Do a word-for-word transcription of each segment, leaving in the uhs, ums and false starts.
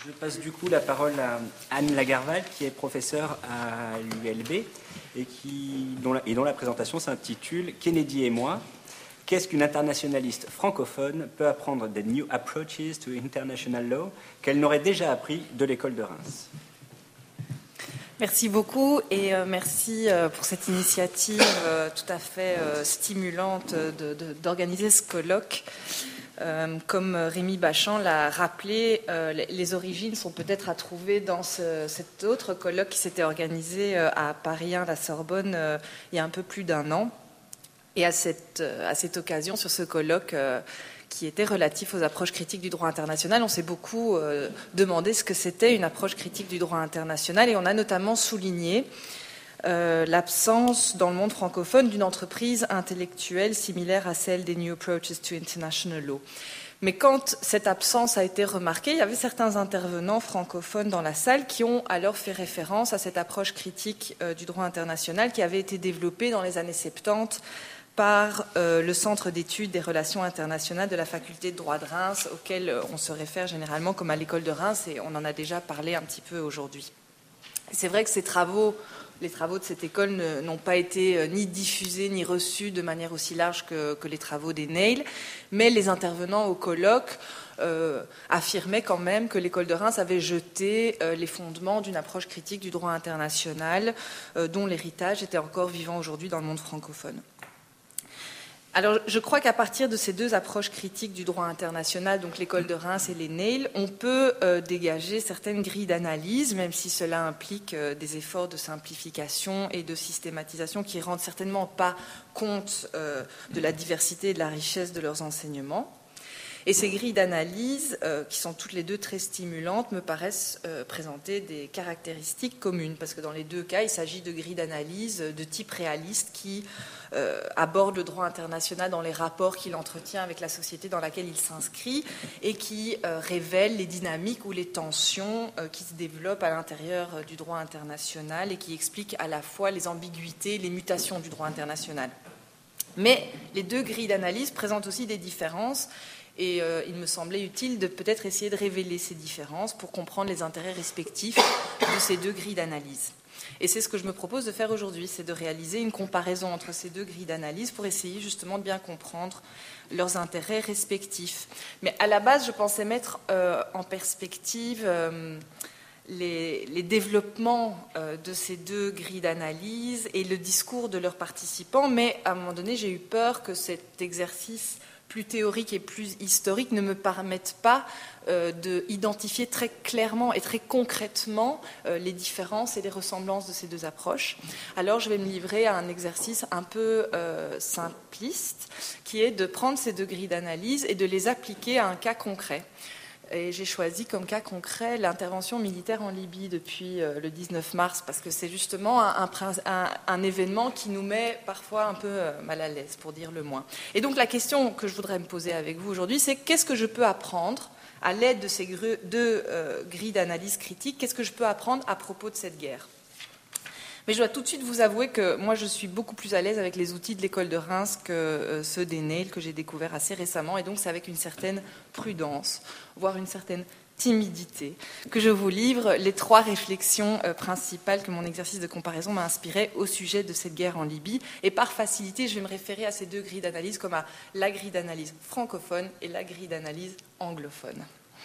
Je passe du coup la parole à Anne Lagarval, qui est professeure à l'U L B et, qui, dont la, et dont la présentation s'intitule « Kennedy et moi, qu'est-ce qu'une internationaliste francophone peut apprendre des New Approaches to International Law qu'elle n'aurait déjà appris de l'école de Reims ?» Merci beaucoup et euh, merci euh, pour cette initiative euh, tout à fait euh, stimulante de, de, d'organiser ce colloque. Euh, comme Rémi Bachand l'a rappelé, euh, les, les origines sont peut-être à trouver dans ce, cet autre colloque qui s'était organisé euh, à Paris un, la Sorbonne, euh, il y a un peu plus d'un an. Et à cette, à cette occasion, sur ce colloque euh, qui était relatif aux approches critiques du droit international, on s'est beaucoup euh, demandé ce que c'était une approche critique du droit international, et on a notamment souligné euh, l'absence dans le monde francophone d'une entreprise intellectuelle similaire à celle des New Approaches to International Law. Mais quand cette absence a été remarquée, il y avait certains intervenants francophones dans la salle qui ont alors fait référence à cette approche critique euh, du droit international qui avait été développée dans les années soixante-dix par euh, le Centre d'études des relations internationales de la Faculté de droit de Reims, auquel euh, on se réfère généralement comme à l'école de Reims, et on en a déjà parlé un petit peu aujourd'hui. C'est vrai que ces travaux, les travaux de cette école ne, n'ont pas été euh, ni diffusés ni reçus de manière aussi large que, que les travaux des Neil, mais les intervenants au colloque euh, affirmaient quand même que l'école de Reims avait jeté euh, les fondements d'une approche critique du droit international, euh, dont l'héritage était encore vivant aujourd'hui dans le monde francophone. Alors, je crois qu'à partir de ces deux approches critiques du droit international, donc l'école de Reims et les Neil, on peut euh, dégager certaines grilles d'analyse, même si cela implique euh, des efforts de simplification et de systématisation qui ne rendent certainement pas compte euh, de la diversité et de la richesse de leurs enseignements. Et ces grilles d'analyse, euh, qui sont toutes les deux très stimulantes, me paraissent euh, présenter des caractéristiques communes, parce que dans les deux cas, il s'agit de grilles d'analyse de type réaliste qui euh, abordent le droit international dans les rapports qu'il entretient avec la société dans laquelle il s'inscrit et qui euh, révèlent les dynamiques ou les tensions euh, qui se développent à l'intérieur euh, du droit international et qui expliquent à la fois les ambiguïtés, les mutations du droit international. Mais les deux grilles d'analyse présentent aussi des différences. Et euh, il me semblait utile de peut-être essayer de révéler ces différences pour comprendre les intérêts respectifs de ces deux grilles d'analyse. Et c'est ce que je me propose de faire aujourd'hui, c'est de réaliser une comparaison entre ces deux grilles d'analyse pour essayer justement de bien comprendre leurs intérêts respectifs. Mais à la base, je pensais mettre euh, en perspective euh, les, les développements euh, de ces deux grilles d'analyse et le discours de leurs participants, mais à un moment donné, j'ai eu peur que cet exercice plus théorique et plus historique ne me permettent pas euh, d'identifier très clairement et très concrètement euh, les différences et les ressemblances de ces deux approches. Alors je vais me livrer à un exercice un peu euh, simpliste, qui est de prendre ces deux grilles d'analyse et de les appliquer à un cas concret. Et j'ai choisi comme cas concret l'intervention militaire en Libye depuis euh, le dix-neuf mars, parce que c'est justement un, un, un événement qui nous met parfois un peu euh, mal à l'aise, pour dire le moins. Et donc la question que je voudrais me poser avec vous aujourd'hui, c'est qu'est-ce que je peux apprendre à l'aide de ces deux euh, grilles d'analyse critique, qu'est-ce que je peux apprendre à propos de cette guerre ? Mais je dois tout de suite vous avouer que moi, je suis beaucoup plus à l'aise avec les outils de l'école de Reims que euh, ceux des Neil, que j'ai découverts assez récemment. Et donc, c'est avec une certaine prudence, voire une certaine timidité, que je vous livre les trois réflexions euh, principales que mon exercice de comparaison m'a inspiré au sujet de cette guerre en Libye. Et par facilité, je vais me référer à ces deux grilles d'analyse comme à la grille d'analyse francophone et la grille d'analyse anglophone.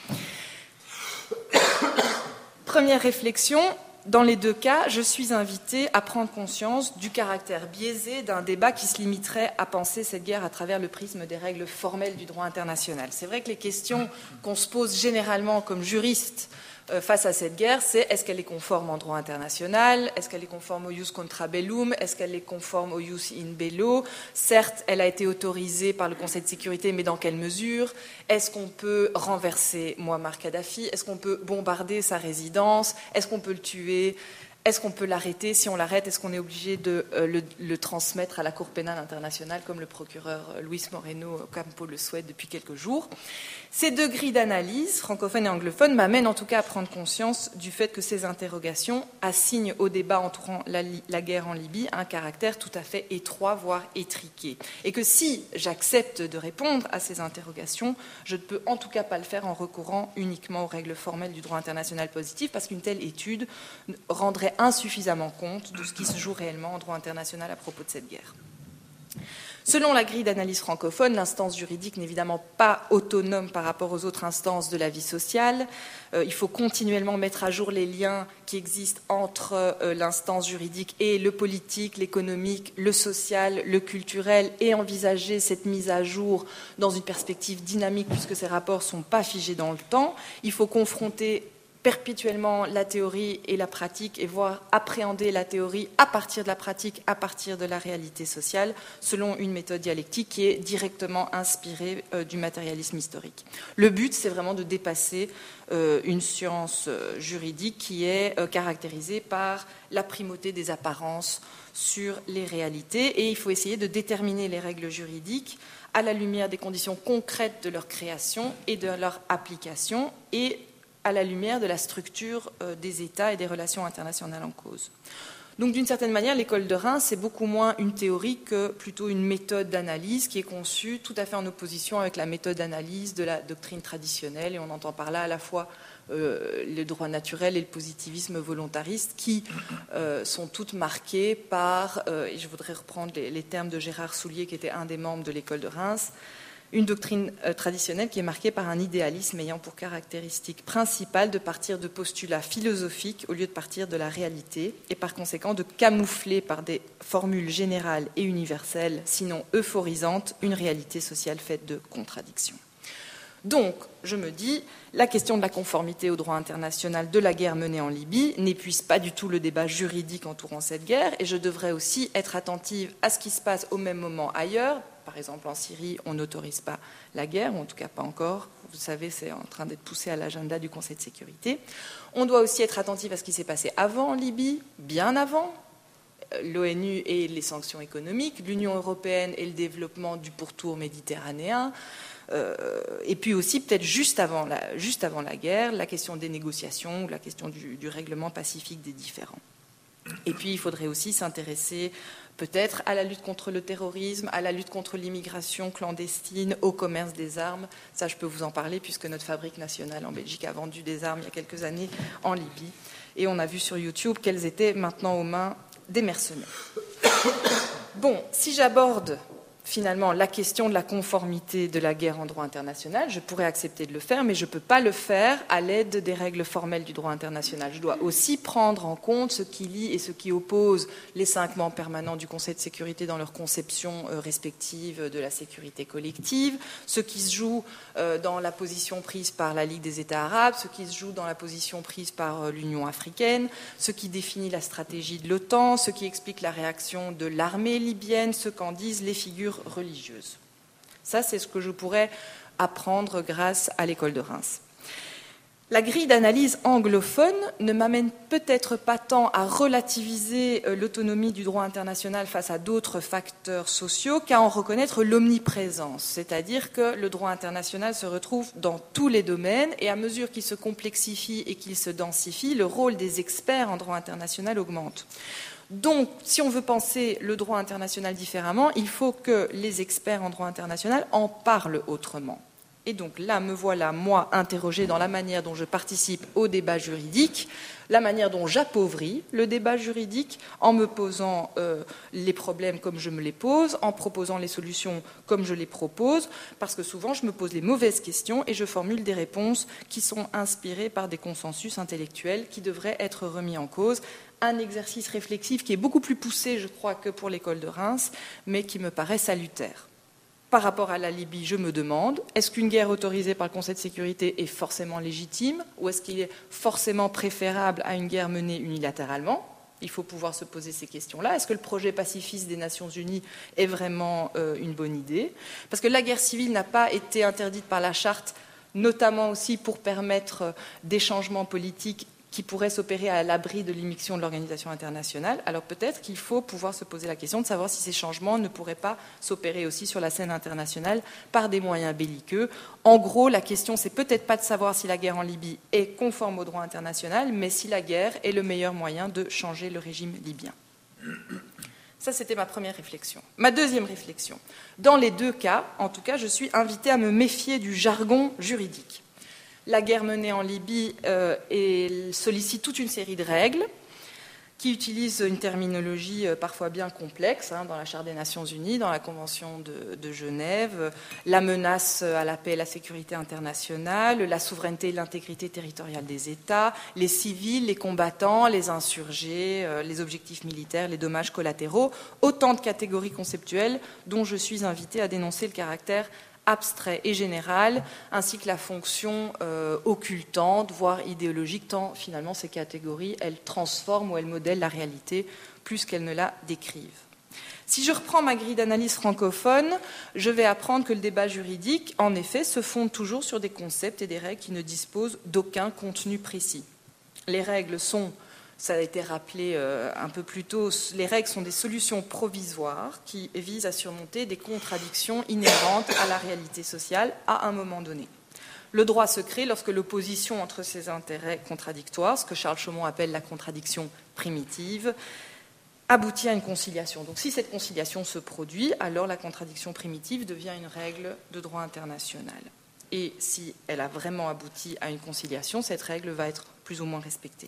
Première réflexion. Dans les deux cas, je suis invitée à prendre conscience du caractère biaisé d'un débat qui se limiterait à penser cette guerre à travers le prisme des règles formelles du droit international. C'est vrai que les questions qu'on se pose généralement comme juriste face à cette guerre, c'est est-ce qu'elle est conforme en droit international, est-ce qu'elle est conforme au jus contra bellum, est-ce qu'elle est conforme au jus in bello. Certes, elle a été autorisée par le Conseil de sécurité, mais dans quelle mesure? Est-ce qu'on peut renverser Mouammar Kadhafi? Est-ce qu'on peut bombarder sa résidence? Est-ce qu'on peut le tuer Est-ce qu'on peut l'arrêter? Si on l'arrête, est-ce qu'on est obligé de euh, le, le transmettre à la Cour pénale internationale, comme le procureur Luis Moreno Ocampo le souhaite depuis quelques jours? Ces deux grilles d'analyse, francophone et anglophone, m'amènent en tout cas à prendre conscience du fait que ces interrogations assignent au débat entourant la, la guerre en Libye un caractère tout à fait étroit, voire étriqué. Et que si j'accepte de répondre à ces interrogations, je ne peux en tout cas pas le faire en recourant uniquement aux règles formelles du droit international positif, parce qu'une telle étude rendrait insuffisamment compte de ce qui se joue réellement en droit international à propos de cette guerre. Selon la grille d'analyse francophone, l'instance juridique n'est évidemment pas autonome par rapport aux autres instances de la vie sociale. Euh, il faut continuellement mettre à jour les liens qui existent entre euh, l'instance juridique et le politique, l'économique, le social, le culturel, et envisager cette mise à jour dans une perspective dynamique, puisque ces rapports ne sont pas figés dans le temps. Il faut confronter perpétuellement la théorie et la pratique, et voir appréhender la théorie à partir de la pratique, à partir de la réalité sociale, selon une méthode dialectique qui est directement inspirée euh, du matérialisme historique. Le but, c'est vraiment de dépasser euh, une science euh, juridique qui est euh, caractérisée par la primauté des apparences sur les réalités, et il faut essayer de déterminer les règles juridiques à la lumière des conditions concrètes de leur création et de leur application, et à la lumière de la structure euh, des États et des relations internationales en cause. Donc, d'une certaine manière, l'école de Reims, c'est beaucoup moins une théorie que plutôt une méthode d'analyse qui est conçue tout à fait en opposition avec la méthode d'analyse de la doctrine traditionnelle, et on entend par là à la fois euh, le droit naturel et le positivisme volontariste qui euh, sont toutes marquées par, euh, et je voudrais reprendre les, les termes de Gérard Soulier, qui était un des membres de l'école de Reims, une doctrine euh, traditionnelle qui est marquée par un idéalisme ayant pour caractéristique principale de partir de postulats philosophiques au lieu de partir de la réalité, et par conséquent de camoufler par des formules générales et universelles, sinon euphorisantes, une réalité sociale faite de contradictions. Donc, je me dis, la question de la conformité au droit international de la guerre menée en Libye n'épuise pas du tout le débat juridique entourant cette guerre, et je devrais aussi être attentive à ce qui se passe au même moment ailleurs. Par exemple, en Syrie, on n'autorise pas la guerre, ou en tout cas pas encore. Vous savez, c'est en train d'être poussé à l'agenda du Conseil de sécurité. On doit aussi être attentif à ce qui s'est passé avant en Libye, bien avant l'ONU et les sanctions économiques, l'Union européenne et le développement du pourtour méditerranéen, euh, et puis aussi peut-être juste avant la, juste avant la guerre, la question des négociations, la question du, du règlement pacifique des différends. Et puis il faudrait aussi s'intéresser peut-être à la lutte contre le terrorisme, à la lutte contre l'immigration clandestine, au commerce des armes. Ça, je peux vous en parler, puisque notre fabrique nationale en Belgique a vendu des armes il y a quelques années en Libye. Et on a vu sur YouTube qu'elles étaient maintenant aux mains des mercenaires. Bon, si j'aborde finalement la question de la conformité de la guerre en droit international, je pourrais accepter de le faire, mais je ne peux pas le faire à l'aide des règles formelles du droit international. Je dois aussi prendre en compte ce qui lie et ce qui oppose les cinq membres permanents du Conseil de sécurité dans leur conception euh, respective de la sécurité collective, ce qui se joue euh, dans la position prise par la Ligue des États arabes, ce qui se joue dans la position prise par euh, l'Union africaine, ce qui définit la stratégie de l'OTAN, ce qui explique la réaction de l'armée libyenne, ce qu'en disent les figures religieuse. Ça, c'est ce que je pourrais apprendre grâce à l'école de Reims. La grille d'analyse anglophone ne m'amène peut-être pas tant à relativiser l'autonomie du droit international face à d'autres facteurs sociaux qu'à en reconnaître l'omniprésence, c'est-à-dire que le droit international se retrouve dans tous les domaines, et à mesure qu'il se complexifie et qu'il se densifie, le rôle des experts en droit international augmente. Donc, si on veut penser le droit international différemment, il faut que les experts en droit international en parlent autrement. Et donc là, me voilà, moi, interrogée dans la manière dont je participe au débat juridique, la manière dont j'appauvris le débat juridique en me posant euh, les problèmes comme je me les pose, en proposant les solutions comme je les propose, parce que souvent je me pose les mauvaises questions et je formule des réponses qui sont inspirées par des consensus intellectuels qui devraient être remis en cause. Un exercice réflexif qui est beaucoup plus poussé, je crois, que pour l'école de Reims, mais qui me paraît salutaire. Par rapport à la Libye, je me demande, est-ce qu'une guerre autorisée par le Conseil de sécurité est forcément légitime, ou est-ce qu'il est forcément préférable à une guerre menée unilatéralement ? Il faut pouvoir se poser ces questions-là. Est-ce que le projet pacifiste des Nations Unies est vraiment euh, une bonne idée ? Parce que la guerre civile n'a pas été interdite par la Charte, notamment aussi pour permettre des changements politiques qui pourraient s'opérer à l'abri de l'immixtion de l'organisation internationale, alors peut-être qu'il faut pouvoir se poser la question de savoir si ces changements ne pourraient pas s'opérer aussi sur la scène internationale par des moyens belliqueux. En gros, la question, c'est peut-être pas de savoir si la guerre en Libye est conforme au droit international, mais si la guerre est le meilleur moyen de changer le régime libyen. Ça, c'était ma première réflexion. Ma deuxième réflexion. Dans les deux cas, en tout cas, je suis invitée à me méfier du jargon juridique. La guerre menée en Libye euh, et sollicite toute une série de règles qui utilisent une terminologie euh, parfois bien complexe, hein, dans la Charte des Nations Unies, dans la Convention de, de Genève, la menace à la paix et la sécurité internationale, la souveraineté et l'intégrité territoriale des États, les civils, les combattants, les insurgés, euh, les objectifs militaires, les dommages collatéraux, autant de catégories conceptuelles dont je suis invitée à dénoncer le caractère abstrait et général, ainsi que la fonction euh, occultante, voire idéologique, tant finalement ces catégories, elles transforment ou elles modèlent la réalité plus qu'elles ne la décrivent. Si je reprends ma grille d'analyse francophone, je vais apprendre que le débat juridique, en effet, se fonde toujours sur des concepts et des règles qui ne disposent d'aucun contenu précis. Les règles sont... Ça a été rappelé un peu plus tôt, les règles sont des solutions provisoires qui visent à surmonter des contradictions inhérentes à la réalité sociale à un moment donné. Le droit se crée lorsque l'opposition entre ces intérêts contradictoires, ce que Charles Chaumont appelle la contradiction primitive, aboutit à une conciliation. Donc si cette conciliation se produit, alors la contradiction primitive devient une règle de droit international. Et si elle a vraiment abouti à une conciliation, cette règle va être plus ou moins respectée.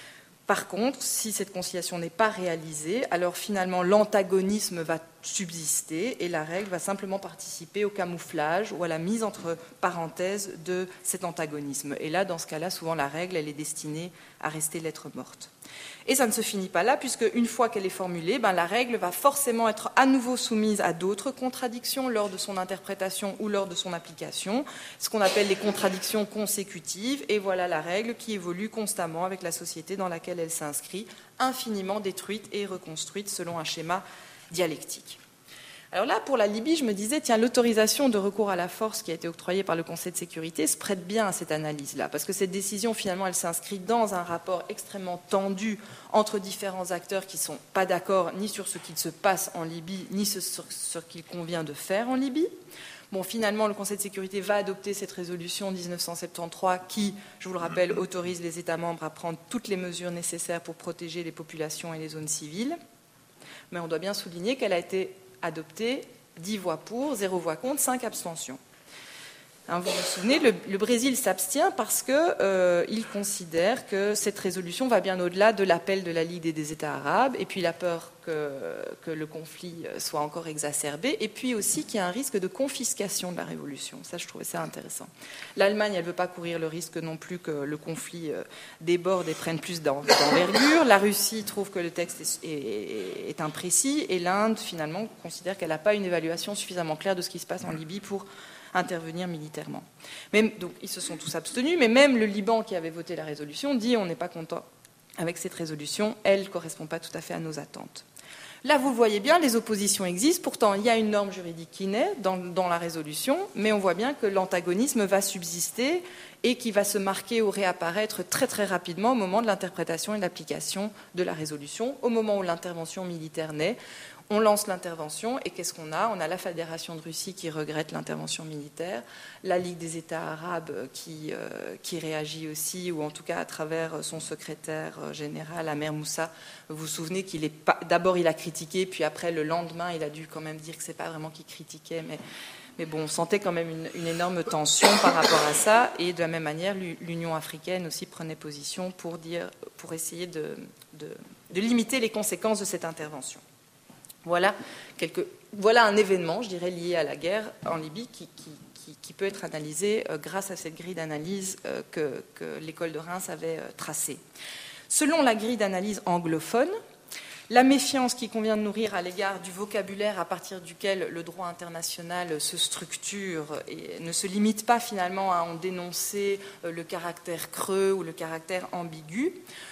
Par contre, si cette conciliation n'est pas réalisée, alors finalement l'antagonisme va subsister et la règle va simplement participer au camouflage ou à la mise entre parenthèses de cet antagonisme. Et là, dans ce cas-là, souvent la règle, elle est destinée à rester lettre morte. Et ça ne se finit pas là, puisque une fois qu'elle est formulée, ben, la règle va forcément être à nouveau soumise à d'autres contradictions lors de son interprétation ou lors de son application, ce qu'on appelle les contradictions consécutives, et voilà la règle qui évolue constamment avec la société dans laquelle elle s'inscrit, infiniment détruite et reconstruite selon un schéma dialectique. Alors là, pour la Libye, je me disais, tiens, l'autorisation de recours à la force qui a été octroyée par le Conseil de sécurité se prête bien à cette analyse-là, parce que cette décision, finalement, elle s'inscrit dans un rapport extrêmement tendu entre différents acteurs qui ne sont pas d'accord ni sur ce qu'il se passe en Libye, ni sur ce qu'il convient de faire en Libye. Bon, finalement, le Conseil de sécurité va adopter cette résolution dix-neuf cent soixante-treize qui, je vous le rappelle, autorise les États membres à prendre toutes les mesures nécessaires pour protéger les populations et les zones civiles. Mais on doit bien souligner qu'elle a été adoptée dix voix pour, zéro voix contre, cinq abstentions. Hein, vous vous souvenez, le, le Brésil s'abstient parce qu'il euh, considère que cette résolution va bien au-delà de l'appel de la Ligue des États arabes, et puis il a peur que, que le conflit soit encore exacerbé, et puis aussi qu'il y a un risque de confiscation de la révolution. Ça, je trouvais ça intéressant. L'Allemagne, elle ne veut pas courir le risque non plus que le conflit euh, déborde et prenne plus d'envergure. La Russie trouve que le texte est, est, est imprécis, et l'Inde, finalement, considère qu'elle n'a pas une évaluation suffisamment claire de ce qui se passe en Libye pour intervenir militairement. Même, donc, ils se sont tous abstenus, mais même le Liban qui avait voté la résolution dit on n'est pas content avec cette résolution, elle ne correspond pas tout à fait à nos attentes. Là, vous le voyez bien, les oppositions existent, pourtant il y a une norme juridique qui naît dans, dans la résolution, mais on voit bien que l'antagonisme va subsister et qui va se marquer ou réapparaître très très rapidement au moment de l'interprétation et de l'application de la résolution, au moment où l'intervention militaire naît. On lance l'intervention et qu'est-ce qu'on a ? On a la Fédération de Russie qui regrette l'intervention militaire, la Ligue des États arabes qui, euh, qui réagit aussi, ou en tout cas à travers son secrétaire général, Amer Moussa. Vous vous souvenez qu'il est pas... D'abord il a critiqué, puis après le lendemain il a dû quand même dire que ce n'est pas vraiment qu'il critiquait, mais, mais bon, on sentait quand même une, une énorme tension par rapport à ça. Et de la même manière, l'Union africaine aussi prenait position pour, dire, pour essayer de, de, de limiter les conséquences de cette intervention. Voilà, quelques, voilà un événement, je dirais, lié à la guerre en Libye qui, qui, qui, qui peut être analysé euh, grâce à cette grille d'analyse euh, que, que l'école de Reims avait euh, tracée. Selon la grille d'analyse anglophone, la méfiance qui convient de nourrir à l'égard du vocabulaire à partir duquel le droit international se structure et ne se limite pas finalement à en dénoncer euh, le caractère creux ou le caractère ambigu.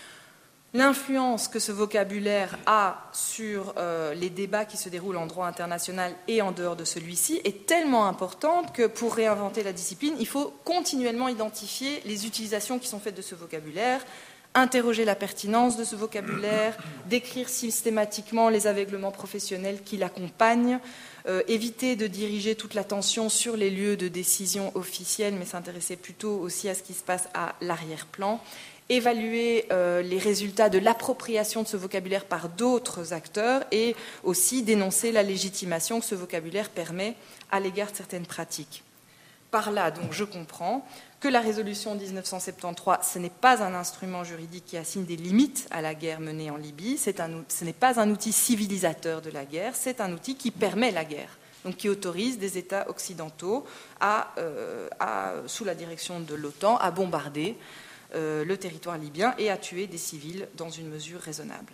L'influence que ce vocabulaire a sur euh, les débats qui se déroulent en droit international et en dehors de celui-ci est tellement importante que pour réinventer la discipline, il faut continuellement identifier les utilisations qui sont faites de ce vocabulaire, interroger la pertinence de ce vocabulaire, décrire systématiquement les aveuglements professionnels qui l'accompagnent, euh, éviter de diriger toute l'attention sur les lieux de décision officiels, mais s'intéresser plutôt aussi à ce qui se passe à l'arrière-plan, évaluer euh, les résultats de l'appropriation de ce vocabulaire par d'autres acteurs et aussi dénoncer la légitimation que ce vocabulaire permet à l'égard de certaines pratiques. Par là, donc, je comprends que la résolution mille neuf cent soixante-treize, ce n'est pas un instrument juridique qui assigne des limites à la guerre menée en Libye, c'est un, ce n'est pas un outil civilisateur de la guerre, c'est un outil qui permet la guerre, donc qui autorise des États occidentaux, à, euh, à, sous la direction de l'OTAN, à bombarder euh, le territoire libyen et à tuer des civils dans une mesure raisonnable.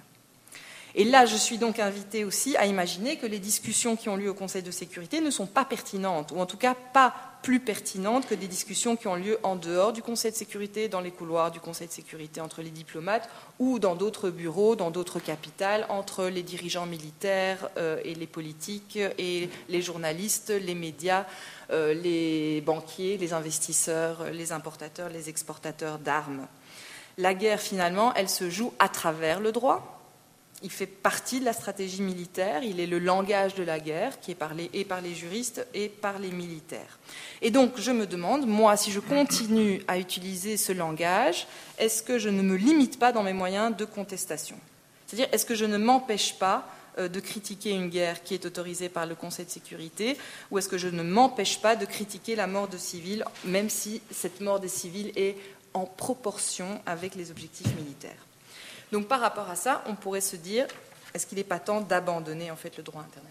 Et là, je suis donc invitée aussi à imaginer que les discussions qui ont lieu au Conseil de sécurité ne sont pas pertinentes, ou en tout cas pas plus pertinentes que des discussions qui ont lieu en dehors du Conseil de sécurité, dans les couloirs du Conseil de sécurité entre les diplomates, ou dans d'autres bureaux, dans d'autres capitales, entre les dirigeants militaires euh, et les politiques, et les journalistes, les médias, euh, les banquiers, les investisseurs, les importateurs, les exportateurs d'armes. La guerre, finalement, elle se joue à travers le droit. Il fait partie de la stratégie militaire, il est le langage de la guerre qui est parlé et par les juristes et par les militaires. Et donc, je me demande, moi, si je continue à utiliser ce langage, est-ce que je ne me limite pas dans mes moyens de contestation ? C'est-à-dire, est-ce que je ne m'empêche pas de critiquer une guerre qui est autorisée par le Conseil de sécurité, ou est-ce que je ne m'empêche pas de critiquer la mort de civils, même si cette mort des civils est en proportion avec les objectifs militaires ? Donc par rapport à ça, on pourrait se dire, est-ce qu'il n'est pas temps d'abandonner en fait le droit international ?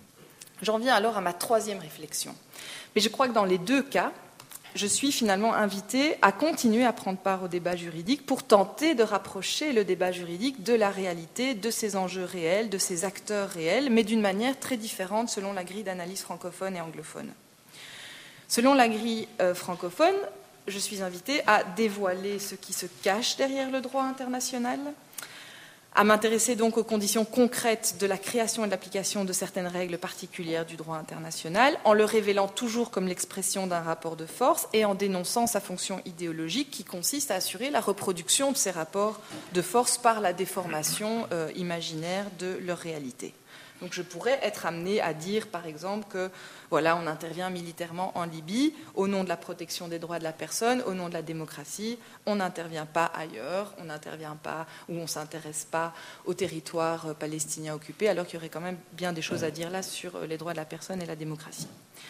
J'en viens alors à ma troisième réflexion. Mais je crois que dans les deux cas, je suis finalement invitée à continuer à prendre part au débat juridique pour tenter de rapprocher le débat juridique de la réalité, de ses enjeux réels, de ses acteurs réels, mais d'une manière très différente selon la grille d'analyse francophone et anglophone. Selon la grille euh, francophone, je suis invitée à dévoiler ce qui se cache derrière le droit international, à m'intéresser donc aux conditions concrètes de la création et de l'application de certaines règles particulières du droit international, en le révélant toujours comme l'expression d'un rapport de force et en dénonçant sa fonction idéologique qui consiste à assurer la reproduction de ces rapports de force par la déformation euh, imaginaire de leur réalité. Donc je pourrais être amenée à dire, par exemple, que voilà, on intervient militairement en Libye au nom de la protection des droits de la personne, au nom de la démocratie. On n'intervient pas ailleurs, on n'intervient pas ou on ne s'intéresse pas au territoire palestinien occupé, alors qu'il y aurait quand même bien des choses à dire là sur les droits de la personne et la démocratie.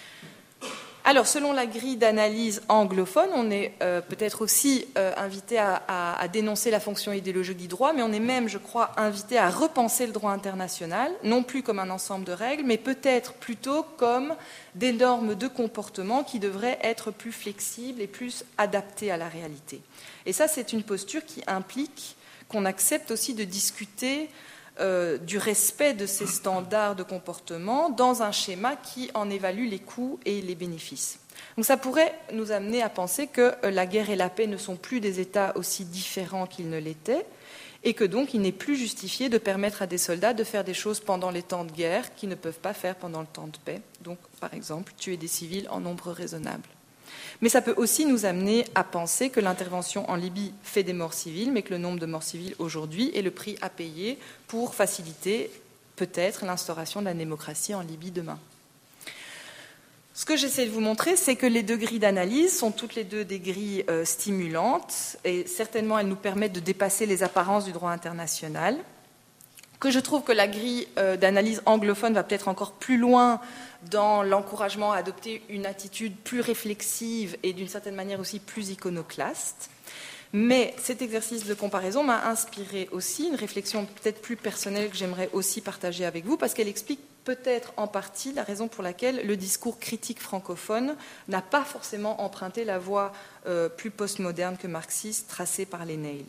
Alors, selon la grille d'analyse anglophone, on est euh, peut-être aussi euh, invité à, à, à dénoncer la fonction idéologique du droit, mais on est même, je crois, invité à repenser le droit international, non plus comme un ensemble de règles, mais peut-être plutôt comme des normes de comportement qui devraient être plus flexibles et plus adaptées à la réalité. Et ça, c'est une posture qui implique qu'on accepte aussi de discuter Euh, du respect de ces standards de comportement dans un schéma qui en évalue les coûts et les bénéfices. Donc ça pourrait nous amener à penser que euh, la guerre et la paix ne sont plus des États aussi différents qu'ils ne l'étaient et que donc il n'est plus justifié de permettre à des soldats de faire des choses pendant les temps de guerre qu'ils ne peuvent pas faire pendant le temps de paix. Donc, par exemple, tuer des civils en nombre raisonnable. Mais ça peut aussi nous amener à penser que l'intervention en Libye fait des morts civiles, mais que le nombre de morts civiles aujourd'hui est le prix à payer pour faciliter peut-être l'instauration de la démocratie en Libye demain. Ce que j'essaie de vous montrer, c'est que les deux grilles d'analyse sont toutes les deux des grilles euh, stimulantes, et certainement elles nous permettent de dépasser les apparences du droit international, que je trouve que la grille euh, d'analyse anglophone va peut-être encore plus loin dans l'encouragement à adopter une attitude plus réflexive et d'une certaine manière aussi plus iconoclaste. Mais cet exercice de comparaison m'a inspiré aussi une réflexion peut-être plus personnelle que j'aimerais aussi partager avec vous, parce qu'elle explique peut-être en partie la raison pour laquelle le discours critique francophone n'a pas forcément emprunté la voie euh, plus postmoderne que marxiste tracée par les Neil.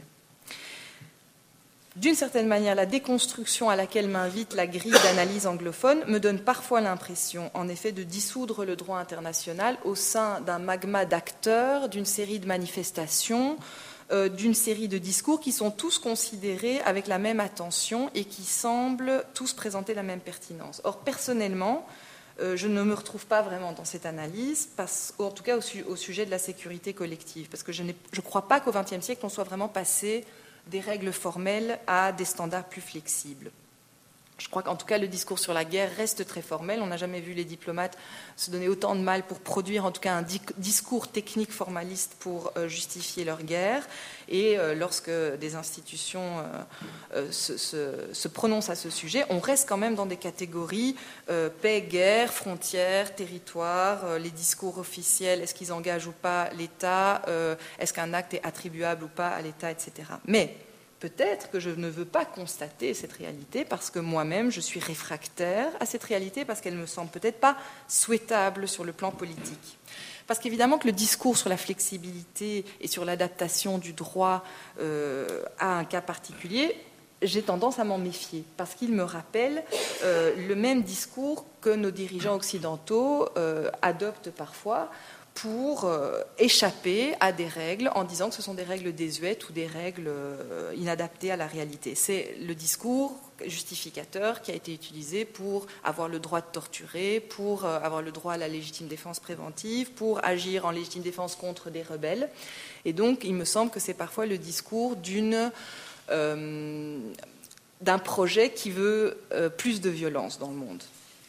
D'une certaine manière, la déconstruction à laquelle m'invite la grille d'analyse anglophone me donne parfois l'impression, en effet, de dissoudre le droit international au sein d'un magma d'acteurs, d'une série de manifestations, euh, d'une série de discours qui sont tous considérés avec la même attention et qui semblent tous présenter la même pertinence. Or, personnellement, euh, je ne me retrouve pas vraiment dans cette analyse, parce, en tout cas au, su- au sujet de la sécurité collective, parce que je ne crois pas qu'au vingtième siècle, on soit vraiment passé des règles formelles à des standards plus flexibles. Je crois qu'en tout cas, le discours sur la guerre reste très formel. On n'a jamais vu les diplomates se donner autant de mal pour produire, en tout cas, un di- discours technique formaliste pour euh, justifier leur guerre. Et euh, lorsque des institutions euh, euh, se, se, se prononcent à ce sujet, on reste quand même dans des catégories euh, paix, guerre, frontières, territoire, euh, les discours officiels, est-ce qu'ils engagent ou pas l'État, euh, est-ce qu'un acte est attribuable ou pas à l'État, et cetera. Mais peut-être que je ne veux pas constater cette réalité parce que moi-même, je suis réfractaire à cette réalité parce qu'elle ne me semble peut-être pas souhaitable sur le plan politique. Parce qu'évidemment que le discours sur la flexibilité et sur l'adaptation du droit euh, à un cas particulier, j'ai tendance à m'en méfier parce qu'il me rappelle euh, le même discours que nos dirigeants occidentaux euh, adoptent parfois pour euh, échapper à des règles en disant que ce sont des règles désuètes ou des règles euh, inadaptées à la réalité. C'est le discours justificateur qui a été utilisé pour avoir le droit de torturer, pour euh, avoir le droit à la légitime défense préventive, pour agir en légitime défense contre des rebelles. Et donc, il me semble que c'est parfois le discours d'une, euh, d'un projet qui veut euh, plus de violence dans le monde.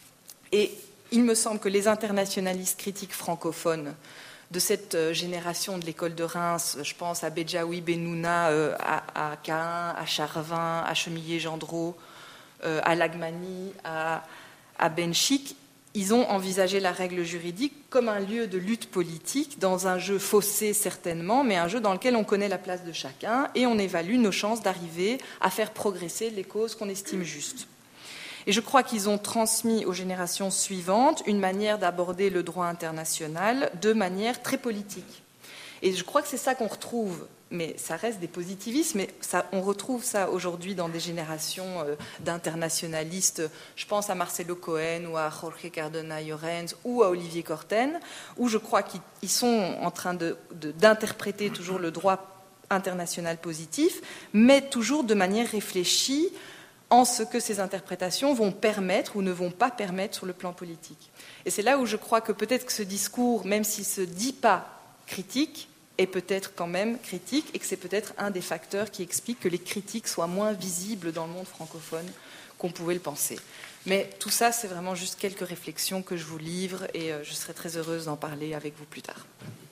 Et il me semble que les internationalistes critiques francophones de cette génération de l'école de Reims, je pense à Bedjaoui Benouna, euh, à, à Caïn, à Charvin, à Chemillé-Gendreau, euh, à Lagmani, à, à Benchik, ils ont envisagé la règle juridique comme un lieu de lutte politique, dans un jeu faussé certainement, mais un jeu dans lequel on connaît la place de chacun et on évalue nos chances d'arriver à faire progresser les causes qu'on estime justes. Et je crois qu'ils ont transmis aux générations suivantes une manière d'aborder le droit international de manière très politique. Et je crois que c'est ça qu'on retrouve, mais ça reste des positivismes, mais ça, on retrouve ça aujourd'hui dans des générations euh, d'internationalistes. Je pense à Marcelo Cohen ou à Jorge Cardona Llorens ou à Olivier Corten, où je crois qu'ils sont en train de, de, d'interpréter toujours le droit international positif, mais toujours de manière réfléchie, en ce que ces interprétations vont permettre ou ne vont pas permettre sur le plan politique. Et c'est là où je crois que peut-être que ce discours, même s'il ne se dit pas critique, est peut-être quand même critique et que c'est peut-être un des facteurs qui explique que les critiques soient moins visibles dans le monde francophone qu'on pouvait le penser. Mais tout ça, c'est vraiment juste quelques réflexions que je vous livre et je serai très heureuse d'en parler avec vous plus tard.